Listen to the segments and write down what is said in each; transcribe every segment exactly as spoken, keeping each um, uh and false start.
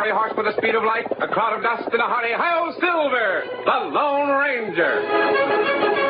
fiery horse with the speed of light, a cloud of dust, and a hearty hi-yo Silver, the Lone Ranger.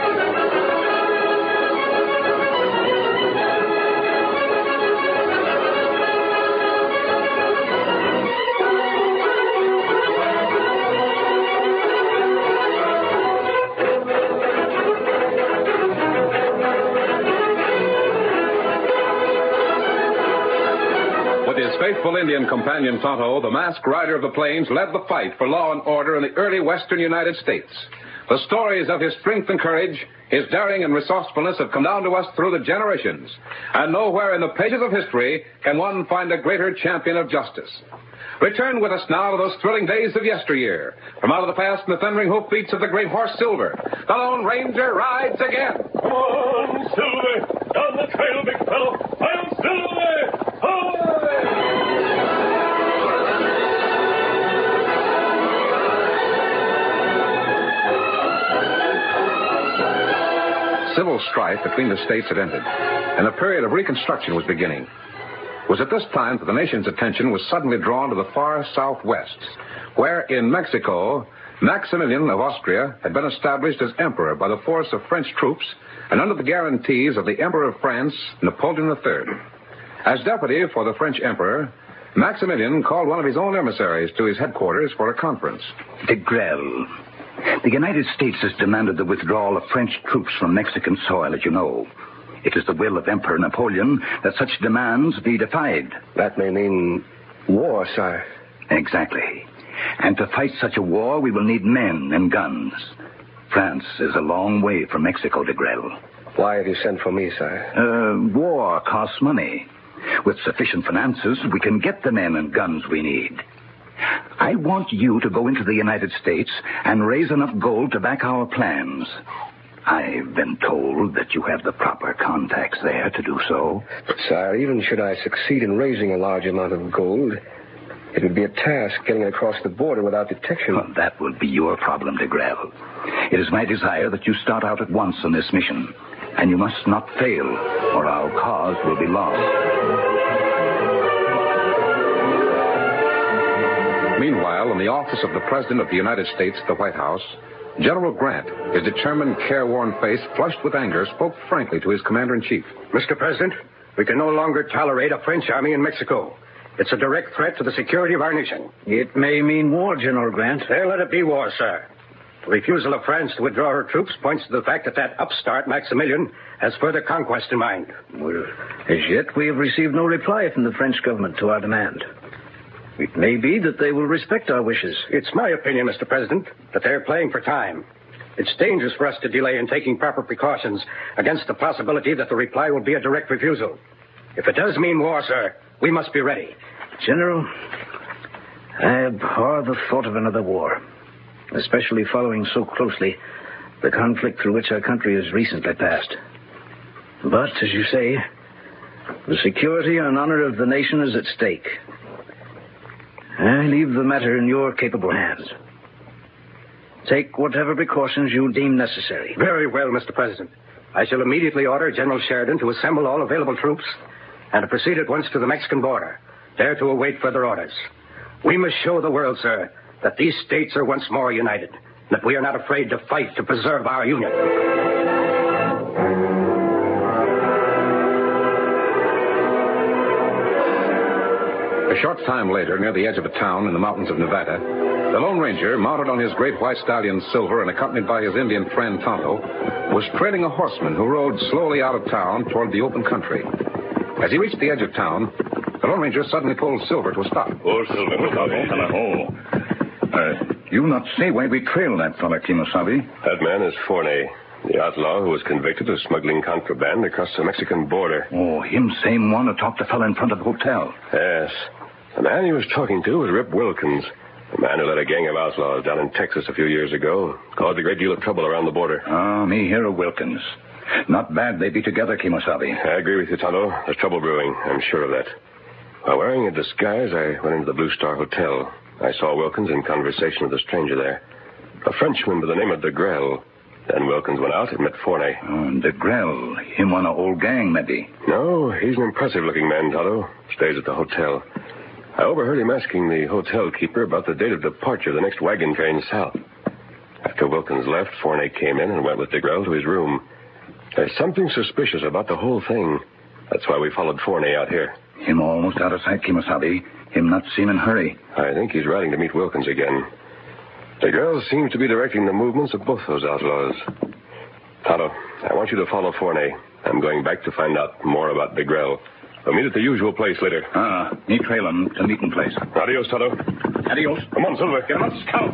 Faithful Indian companion Tonto, the masked rider of the plains, led the fight for law and order in the early western United States. The stories of his strength and courage, his daring and resourcefulness have come down to us through the generations. And nowhere in the pages of history can one find a greater champion of justice. Return with us now to those thrilling days of yesteryear. From out of the past and the thundering hoofbeats of the great horse Silver, the Lone Ranger rides again. Come on, Silver! Down the trail, big fellow! I'm Silver! Civil strife between the states had ended, and a period of reconstruction was beginning. It was at this time that the nation's attention was suddenly drawn to the far southwest, where in Mexico, Maximilian of Austria had been established as emperor by the force of French troops and under the guarantees of the Emperor of France, Napoleon the Third. As deputy for the French emperor, Maximilian called one of his own emissaries to his headquarters for a conference. De Grelle. The United States has demanded the withdrawal of French troops from Mexican soil, as you know. It is the will of Emperor Napoleon that such demands be defied. That may mean war, sire. Exactly. And to fight such a war, we will need men and guns. France is a long way from Mexico, De Grelle. Why have you sent for me, sire? Uh, war costs money. With sufficient finances, we can get the men and guns we need. I want you to go into the United States and raise enough gold to back our plans. I've been told that you have the proper contacts there to do so. But, sire, even should I succeed in raising a large amount of gold, it would be a task getting it across the border without detection. Well, that would be your problem, De Grelle. It is my desire that you start out at once on this mission. And you must not fail, or our cause will be lost. Meanwhile, in the office of the President of the United States, the White House, General Grant, his determined, careworn face flushed with anger, spoke frankly to his commander-in-chief. Mister President, we can no longer tolerate a French army in Mexico. It's a direct threat to the security of our nation. It may mean war, General Grant. There, let it be war, sir. The refusal of France to withdraw her troops points to the fact that that upstart, Maximilian, has further conquest in mind. Well, as yet, we have received no reply from the French government to our demand. It may be that they will respect our wishes. It's my opinion, Mister President, that they're playing for time. It's dangerous for us to delay in taking proper precautions against the possibility that the reply will be a direct refusal. If it does mean war, sir, we must be ready. General, I abhor the thought of another war, especially following so closely the conflict through which our country has recently passed. But, as you say, the security and honor of the nation is at stake. I leave the matter in your capable hands. Take whatever precautions you deem necessary. Very well, Mister President. I shall immediately order General Sheridan to assemble all available troops and to proceed at once to the Mexican border, there to await further orders. We must show the world, sir, that these states are once more united, that we are not afraid to fight to preserve our union. A short time later, near the edge of a town in the mountains of Nevada, the Lone Ranger, mounted on his great white stallion Silver and accompanied by his Indian friend Tonto, was trailing a horseman who rode slowly out of town toward the open country. As he reached the edge of town, the Lone Ranger suddenly pulled Silver to a stop. Oh, Silver, look out, oh. Uh, you not say why we trail that fella, Kimosabe? That man is Forney, the outlaw who was convicted of smuggling contraband across the Mexican border. Oh, him same one who talked to fella in front of the hotel. Yes. The man he was talking to was Rip Wilkins, the man who led a gang of outlaws down in Texas a few years ago. Caused a great deal of trouble around the border. Ah, me hear of Wilkins. Not bad they be together, Kimosabe. I agree with you, Tonto. There's trouble brewing. I'm sure of that. While wearing a disguise, I went into the Blue Star Hotel. I saw Wilkins in conversation with a stranger there, a Frenchman by the name of De Grelle. Then Wilkins went out and met Forney. Oh, De Grelle. Him on a old gang, maybe. No, he's an impressive-looking man, Tonto. Stays at the hotel. I overheard him asking the hotel keeper about the date of departure of the next wagon train south. After Wilkins left, Fournet came in and went with DeGrelle to his room. There's something suspicious about the whole thing. That's why we followed Fournet out here. Him almost out of sight, Kimasabi. Him not seen in hurry. I think he's riding to meet Wilkins again. DeGrelle seems to be directing the movements of both those outlaws. Tonto, I want you to follow Fournet. I'm going back to find out more about DeGrelle. We'll meet at the usual place later. Ah, me trail him to meeting place. Adios, Tonto. Adios. Come on, Silver. Get him up, scout.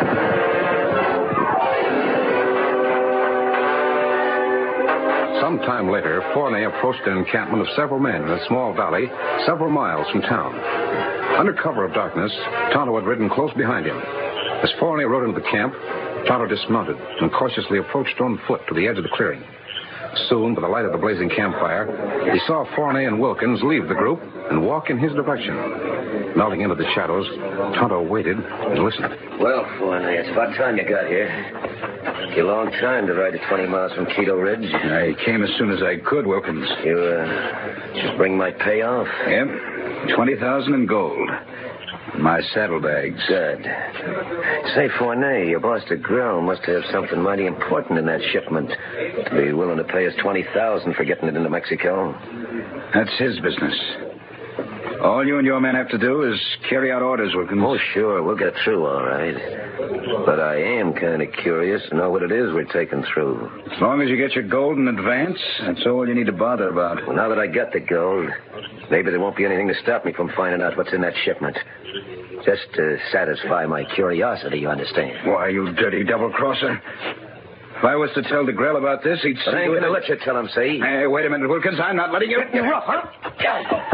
Some time later, Fournet approached an encampment of several men in a small valley several miles from town. Under cover of darkness, Tonto had ridden close behind him. As Fournet rode into the camp, Tonto dismounted and cautiously approached on foot to the edge of the clearing. Soon, by the light of the blazing campfire, he saw Fournet and Wilkins leave the group and walk in his direction. Melting into the shadows, Tonto waited and listened. Well, Fournet, it's about time you got here. Took you a long time to ride the twenty miles from Quito Ridge. I came as soon as I could, Wilkins. You, uh, just bring my payoff? Yep. twenty thousand in gold. My saddlebags. Good. Say, Fournet, your boss DeGrelle must have something mighty important in that shipment to be willing to pay us twenty thousand for getting it into Mexico. That's his business. All you and your men have to do is carry out orders, Wilkins. Oh, sure, we'll get through all right. But I am kind of curious to know what it is we're taking through. As long as you get your gold in advance, that's all you need to bother about. Well, now that I got the gold, maybe there won't be anything to stop me from finding out what's in that shipment. Just to satisfy my curiosity, you understand? Why, you dirty double-crosser. If I was to tell DeGrelle about this, he'd But I say... ain't going to let you tell him, see? Hey, wait a minute, Wilkins. I'm not letting you... You're rough, huh?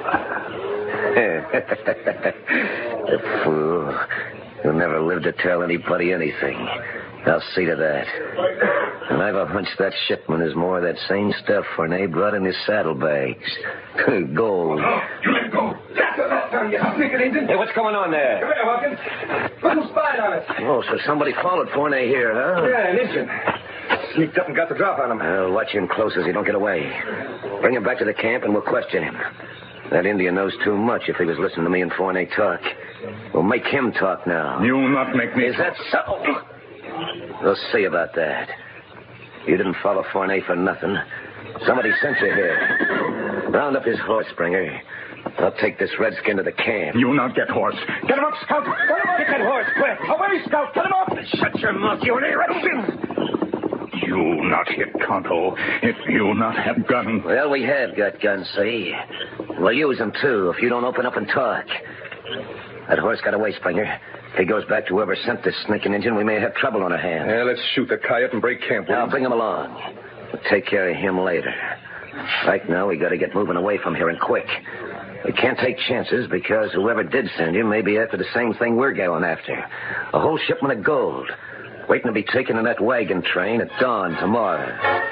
The fool. He'll never live to tell anybody anything. I'll see to that. And I've a hunch that shipment is more of that same stuff Fournet brought in his saddlebags. Gold. Oh, you let go. You sneaking Indian. Hey, what's going on there? Come here, Wilkins. Put some spine on it. Oh, so somebody followed Fournet here, huh? Yeah, an Indian. Sneaked up and got the drop on him. I'll watch him close as he don't get away. Bring him back to the camp and we'll question him. That Indian knows too much if he was listening to me and Fournet talk. We'll make him talk now. You will not make me... Is that so? We'll see about that. You didn't follow Fournet for nothing. Somebody sent you here. Round up his horse, Springer. I'll take this redskin to the camp. You will not get horse. Get him up, Scout. Get him up. Get that horse, quick. Away, Scout. Get him up. Shut your mouth, you redskin. You not hit Tonto if you not have gun. Well, we have got guns, see? We'll use them, too, if you don't open up and talk. That horse got away, Springer. If he goes back to whoever sent this sneaking engine, we may have trouble on our hands. Yeah, let's shoot the coyote and break camp. Now, bring him along. We'll take care of him later. Right now, we got to get moving away from here and quick. We can't take chances because whoever did send him may be after the same thing we're going after. A whole shipment of gold. Waiting to be taken in that wagon train at dawn tomorrow.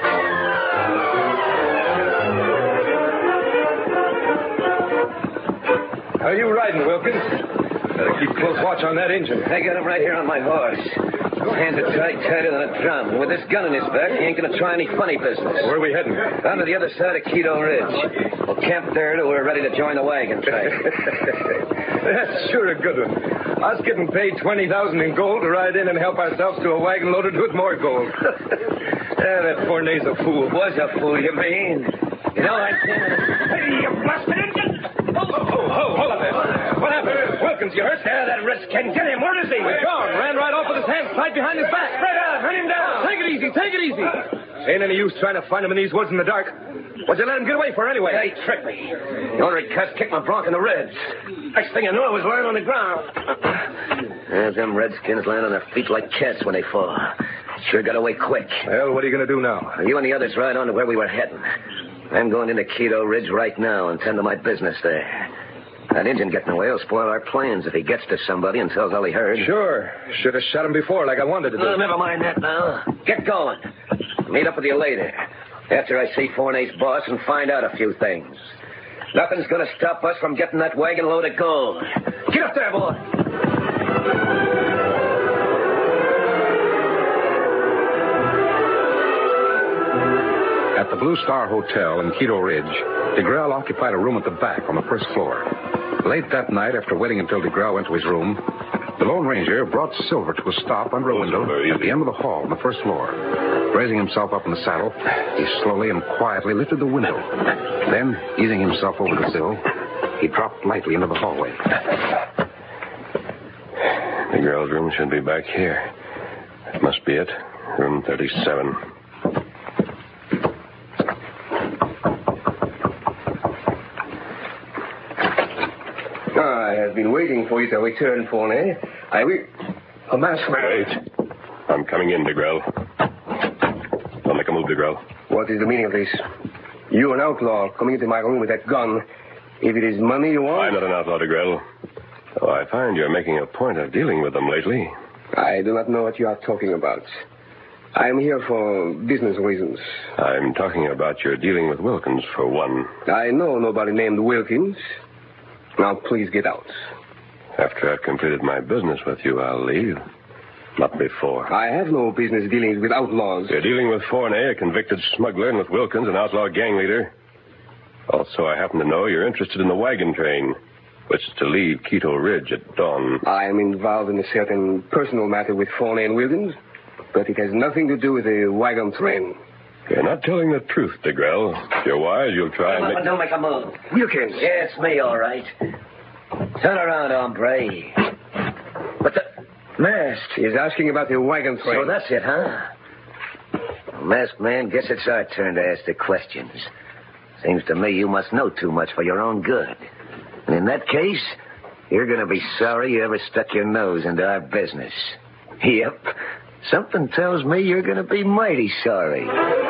How are you riding, Wilkins? Better keep close watch on that engine. I got him right here on my horse. Hands are tight, tighter than a drum. And with this gun in his back, he ain't going to try any funny business. Where are we heading? Down to the other side of Quito Ridge. We'll camp there till we're ready to join the wagon train. That's sure a good one. Us getting paid twenty thousand in gold to ride in and help ourselves to a wagon loaded with more gold. Yeah, that Fournet's a fool. Was a fool, you mean? You know, I can't... Hey, you blasted engine! Oh, oh, oh, hold up there. What happened? Wilkins, you hurt? Yeah, that redskin. Get him. Where is he? He's gone. Ran right off with his hands tied behind his back. Spread out. Run him down. Take it easy. Take it easy. Ain't any use trying to find him in these woods in the dark. What'd you let him get away for anyway? They tricked me. The ornery cuss kicked my bronc in the ribs. Next thing I knew, I was lying on the ground. Yeah, them redskins land on their feet like cats when they fall. Sure got away quick. Well, what are you going to do now? You and the others ride on to where we were heading. I'm going into Quito Ridge right now and tend to my business there. That Indian getting away will spoil our plans if he gets to somebody and tells all he heard. Sure. Should have shot him before like I wanted to do. Oh, never mind that now. Get going. Meet up with you later. After I see Fournet's boss and find out a few things. Nothing's going to stop us from getting that wagon load of gold. Get up there, boy. At the Blue Star Hotel in Quito Ridge, DeGrelle occupied a room at the back on the first floor. Late that night, after waiting until DeGrelle went to his room, the Lone Ranger brought Silver to a stop under a window at the end of the hall on the first floor. Raising himself up in the saddle, he slowly and quietly lifted the window. Then, easing himself over the sill, he dropped lightly into the hallway. The girl's room should be back here. That must be it. Room thirty-seven. I have been waiting for you to return, Fournet. I will... A masked man. Wait. I'm coming in, DeGrelle. Don't make a move, DeGrelle. What is the meaning of this? You, an outlaw, coming into my room with that gun. If it is money you want... I'm not an outlaw, DeGrelle. Oh, I find you're making a point of dealing with them lately. I do not know what you are talking about. I am here for business reasons. I'm talking about your dealing with Wilkins, for one. I know nobody named Wilkins. Now, please get out. After I've completed my business with you, I'll leave. Not before. I have no business dealings with outlaws. You're dealing with Fournet, a convicted smuggler, and with Wilkins, an outlaw gang leader. Also, I happen to know you're interested in the wagon train, which is to leave Quito Ridge at dawn. I am involved in a certain personal matter with Fournet and Wilkins, but it has nothing to do with the wagon train. You're not telling the truth, DeGrelle. If you're wise, you'll try and make... Don't make a move. Wilkins. Yeah, it's me, all right. Turn around, hombre. What the... Masked. He's asking about the wagon train. So that's it, huh? Masked man, guess it's our turn to ask the questions. Seems to me you must know too much for your own good. And in that case, you're going to be sorry you ever stuck your nose into our business. Yep. Something tells me you're going to be mighty sorry.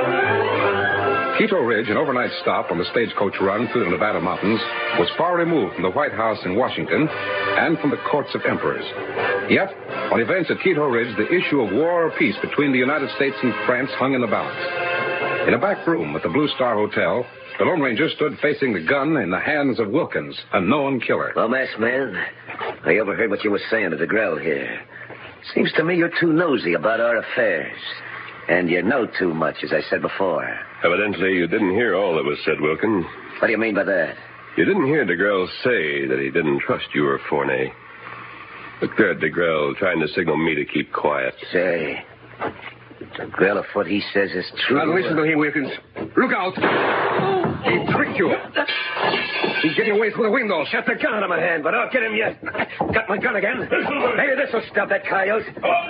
Quito Ridge, an overnight stop on the stagecoach run through the Nevada mountains, was far removed from the White House in Washington and from the courts of emperors. Yet, on events at Quito Ridge, the issue of war or peace between the United States and France hung in the balance. In a back room at the Blue Star Hotel, the Lone Ranger stood facing the gun in the hands of Wilkins, a known killer. Well, masked man, I overheard what you were saying to DeGrelle here. Seems to me you're too nosy about our affairs. And you know too much, as I said before. Evidently, you didn't hear all that was said, Wilkins. What do you mean by that? You didn't hear DeGrelle say that he didn't trust you or Fournet. Look there, DeGrelle, trying to signal me to keep quiet. Say, DeGrelle, if what he says is true... Now, listen to him, Wilkins. Look out. He tricked you. He's getting away through the window. Shut the gun out of my hand, but I'll get him yet. Got my gun again. Maybe this will stop that coyote.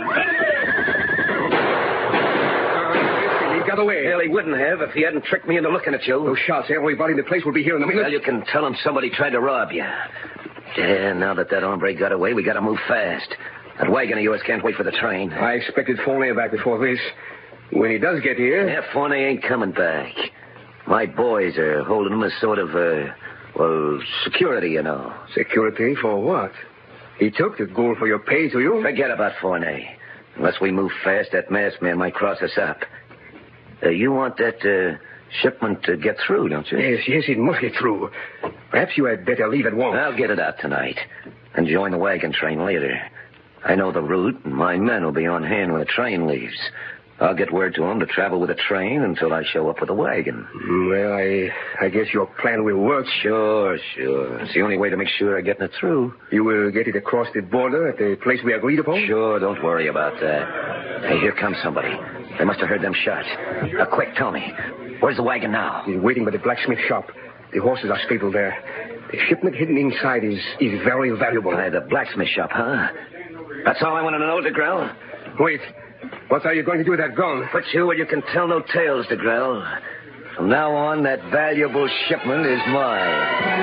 He got away. Well, he wouldn't have if he hadn't tricked me into looking at you. Those shots, everybody in the place will be here in a minute. Well, you can tell him somebody tried to rob you. Yeah, now that that hombre got away, we got to move fast. That wagon of yours can't wait for the train. I expected Fournet back before this. When he does get here... Yeah, Fournet ain't coming back. My boys are holding him as sort of, uh, well, security, you know. Security for what? He took the gold for your pay to you? Forget about Fournet. Unless we move fast, that masked man might cross us up. Uh, you want that uh, shipment to get through, don't you? Yes, yes, it must get through. Perhaps you had better leave at once. I'll get it out tonight and join the wagon train later. I know the route, and my men will be on hand when the train leaves. I'll get word to them to travel with the train until I show up with the wagon. Well, I I guess your plan will work. Sure, sure. It's the only way to make sure I'm getting it through. You will get it across the border at the place we agreed upon? Sure, don't worry about that. Hey, here comes somebody. They must have heard them shots. Uh, quick, tell me. Where's the wagon now? He's waiting by the blacksmith shop. The horses are stabled there. The shipment hidden inside is, is very valuable. By the blacksmith shop, huh? That's all I want to know, DeGrelle. Wait. What are you going to do with that gun? Put you where you can tell no tales, DeGrelle. From now on, that valuable shipment is mine.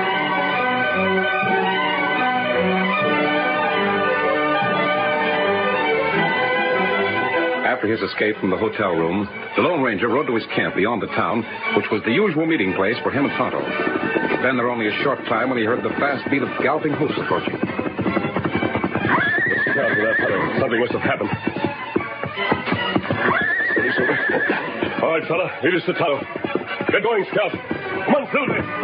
After his escape from the hotel room, the Lone Ranger rode to his camp beyond the town, which was the usual meeting place for him and Tonto. He'd been there only a short time when he heard the fast beat of galloping hoofs approaching. Something must have happened. All right, fella. Lead us to Tonto. Get going, Scout. Come on, through there.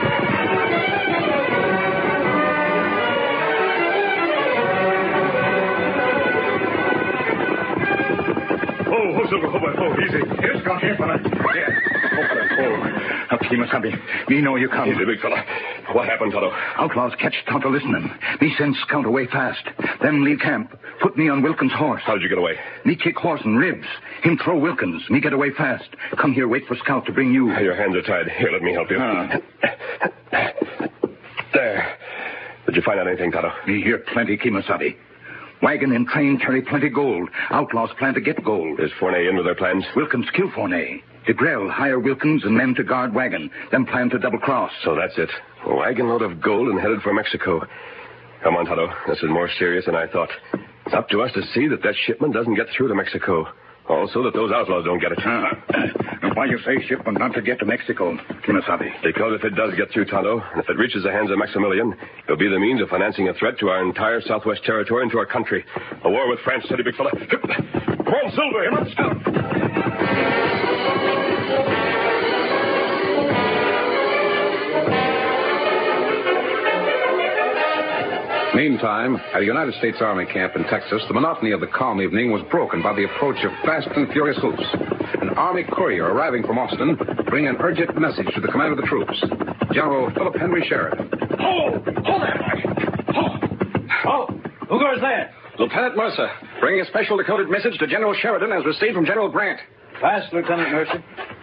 Oh, oh, Silver, oh, oh, easy. Here, Scout, here, fella. Here. Oh, fella, oh. Now, Kima, me know you come. Easy, big fella. What happened, Tonto? Outlaws catch Tonto listening. Me send scout away fast. Then leave camp. Put me on Wilkins' horse. How did you get away? Me kick horse and ribs. Him throw Wilkins. Me get away fast. Come here, wait for scout to bring you. Your hands are tied. Here, let me help you. Ah. There. Did you find out anything, Tonto? Me hear plenty, Kimasabi. Wagon and train carry plenty gold. Outlaws plan to get gold. Is Fournay in with their plans? Wilkins kill Fournay. DeGrelle hire Wilkins and men to guard wagon. Then plan to double cross. So that's it. A wagon load of gold and headed for Mexico. Come on, Tonto. This is more serious than I thought. It's up to us to see that that shipment doesn't get through to Mexico. Also, that those outlaws don't get it. Uh, and why you say shipment not to get to Mexico, Kimasabi? Because if it does get through, Tonto, and if it reaches the hands of Maximilian, it'll be the means of financing a threat to our entire Southwest territory and to our country. A war with France, steady, big fella. Come on, Silver. Come on, Scout. Meantime, at a United States Army camp in Texas, the monotony of the calm evening was broken by the approach of fast and furious hoofs. An Army courier arriving from Austin bringing an urgent message to the commander of the troops, General Philip Henry Sheridan. Hold! Hold that, Mike! Hold! Oh, who goes there? Lieutenant Mercer, bringing a special decoded message to General Sheridan as received from General Grant. Fast, Lieutenant Mercer.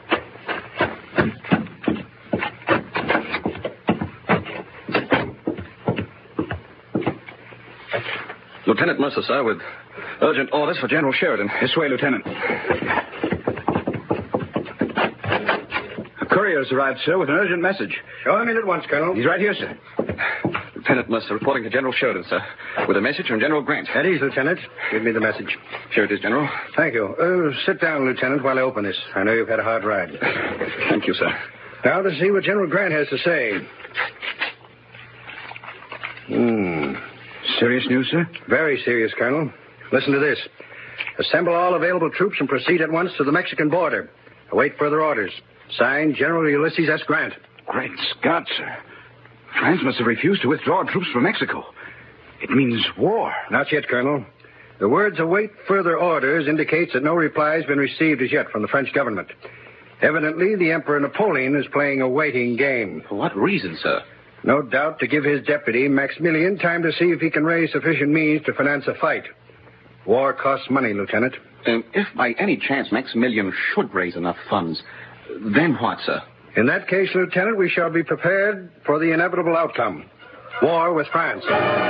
Lieutenant Mercer, sir, with urgent orders for General Sheridan. This way, Lieutenant. A courier's arrived, sir, with an urgent message. Show him in at once, Colonel. He's right here, sir. Lieutenant Mercer reporting to General Sheridan, sir, with a message from General Grant. At ease, Lieutenant. Give me the message. Here it is, General. Thank you. Uh, sit down, Lieutenant, while I open this. I know you've had a hard ride. Thank you, sir. Now to see what General Grant has to say. Hmm. Serious news, sir? Very serious, Colonel. Listen to this. Assemble all available troops and proceed at once to the Mexican border. Await further orders. Signed, General Ulysses S. Grant. Great Scott, sir. France must have refused to withdraw troops from Mexico. It means war. Not yet, Colonel. The words await further orders indicates that no reply has been received as yet from the French government. Evidently, the Emperor Napoleon is playing a waiting game. For what reason, sir? No doubt to give his deputy, Maximilian, time to see if he can raise sufficient means to finance a fight. War costs money, Lieutenant. Um, if by any chance Maximilian should raise enough funds, then what, sir? In that case, Lieutenant, we shall be prepared for the inevitable outcome. War with France.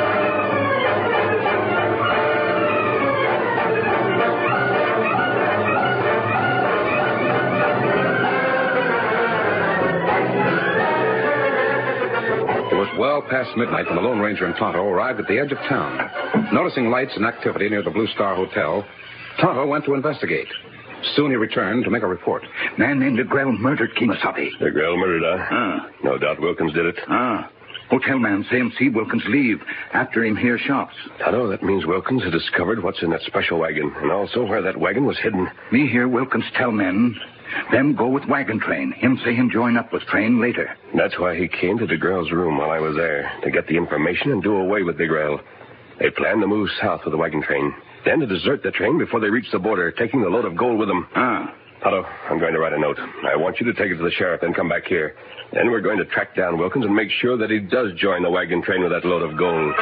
Well past midnight when the Lone Ranger and Tonto arrived at the edge of town. Noticing lights and activity near the Blue Star Hotel, Tonto went to investigate. Soon he returned to make a report. Man named DeGrelle murdered Kimasabi. DeGrelle murdered, huh? Ah. No doubt Wilkins did it. Ah. Hotel man say him see Wilkins leave after him hear shots. Tonto, that means Wilkins had discovered what's in that special wagon, and also where that wagon was hidden. Me hear Wilkins tell men, them go with wagon train. Him say him join up with train later. That's why he came to DeGrelle's room while I was there, to get the information and do away with DeGrelle. They planned to move south with the wagon train, then to desert the train before they reached the border, taking the load of gold with them. Ah. Tonto, I'm going to write a note. I want you to take it to the sheriff, then come back here. Then we're going to track down Wilkins and make sure that he does join the wagon train with that load of gold.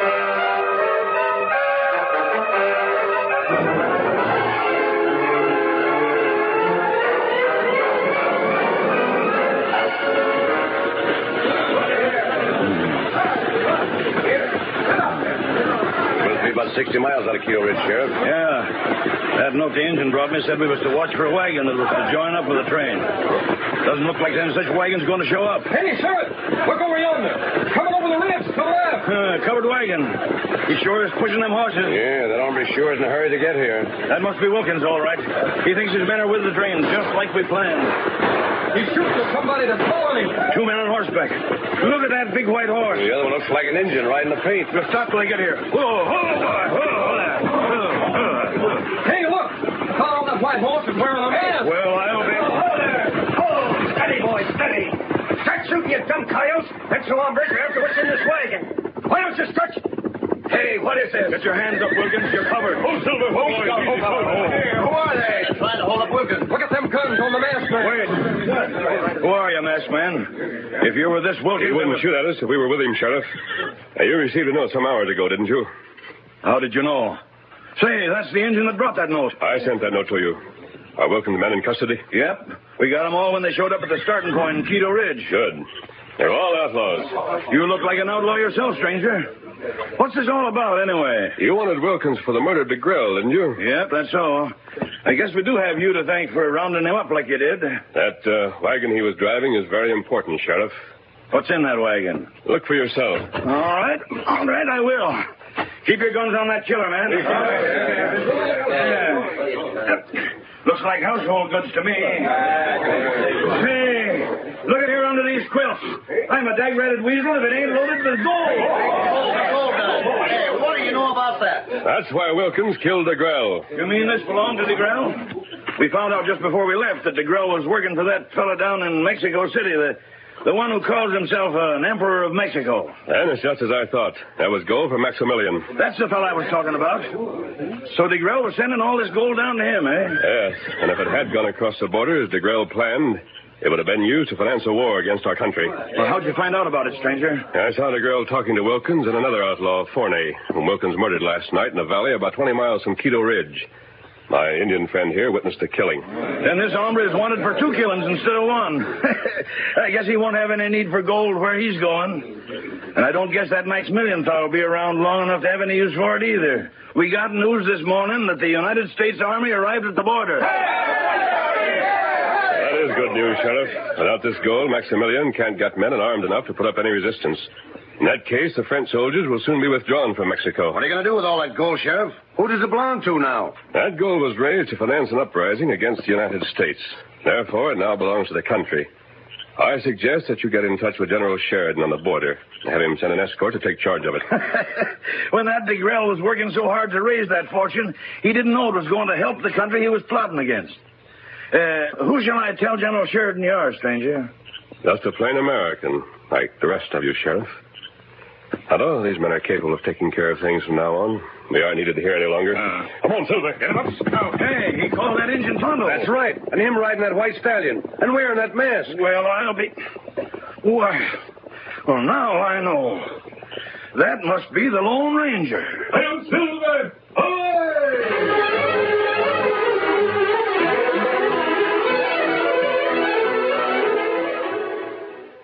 sixty miles out of Keel Ridge, Sheriff. Yeah. That note the engine brought me said we was to watch for a wagon that was to join up with the train. Doesn't look like any such wagon's going to show up. Hey, Sheriff! Look over yonder. Coming over the ridge to the left. Uh, covered wagon. He sure is pushing them horses. Yeah, that hombre sure is in a hurry to get here. That must be Wilkins, all right. He thinks his men are with the train, just like we planned. He's shooting at somebody that's following him. Two men on horseback. Look at that big white horse. The other one looks like an engine riding the paint. We'll stop till they get here. Whoa, whoa, boy. Whoa, there. Hey, look. Follow that white horse and wearing a mask. Well, I'll be... Whoa there. Whoa. Steady, boy, steady. Start shooting, you dumb coyotes. That's the hombres are after what's in this wagon. Why don't you start... Hey, What is this? Get your hands up, Wilkins. You're covered. Oh, Silver. Oh, Silver. Who are they? They're trying to hold up Wilkins. Look at them guns on the masked man. Wait. Who are you, masked man? If you were this Wilkins... He wouldn't shoot at us if we were with him, Sheriff. Now, you received a note some hours ago, didn't you? How did you know? Say, that's the engine that brought that note. I sent that note to you. Are Wilkins' men in custody? Yep. We got them all when they showed up at the starting point in Quito Ridge. Good. They're all outlaws. You look like an outlaw yourself, stranger. What's this all about, anyway? You wanted Wilkins for the murder of DeGrell, didn't you? Yep, that's all. I guess we do have you to thank for rounding him up like you did. That uh, wagon he was driving is very important, Sheriff. What's in that wagon? Look for yourself. All right. All right, I will. Keep your guns on that killer, man. Yeah. Looks like household goods to me. Hey, look at here under these quilts. I'm a dag-ratted weasel if it ain't loaded with gold. Hey, what do you know about that? That's why Wilkins killed DeGrell. You mean this belonged to DeGrell? We found out just before we left that DeGrell was working for that fella down in Mexico City, the, the one who calls himself an Emperor of Mexico. And it's just as I thought. That was gold for Maximilian. That's the fella I was talking about. So DeGrell was sending all this gold down to him, eh? Yes, and if it had gone across the border as DeGrell planned, it would have been used to finance a war against our country. Well, how'd you find out about it, stranger? I saw DeGrell talking to Wilkins and another outlaw, Forney, whom Wilkins murdered last night in a valley about twenty miles from Quito Ridge. My Indian friend here witnessed the killing. Then this hombre is wanted for two killings instead of one. I guess he won't have any need for gold where he's going. And I don't guess that Maximilian fellow will be around long enough to have any use for it either. We got news this morning that the United States Army arrived at the border. That is good news, Sheriff. Without this gold, Maximilian can't get men and armed enough to put up any resistance. In that case, the French soldiers will soon be withdrawn from Mexico. What are you going to do with all that gold, Sheriff? Who does it belong to now? That gold was raised to finance an uprising against the United States. Therefore, it now belongs to the country. I suggest that you get in touch with General Sheridan on the border and have him send an escort to take charge of it. When that DeGrell was working so hard to raise that fortune, he didn't know it was going to help the country he was plotting against. Uh, who shall I tell General Sheridan you are, stranger? Just a plain American, like the rest of you, Sheriff. Hello, these men are capable of taking care of things from now on. We aren't needed here any longer. Uh, Come on, Silver, get him up. Hey, he called that engine Tonto. That's right. And him riding that white stallion. And wearing that mask. Well, I'll be... Why... Well, now I know. That must be the Lone Ranger. Hail, Silver!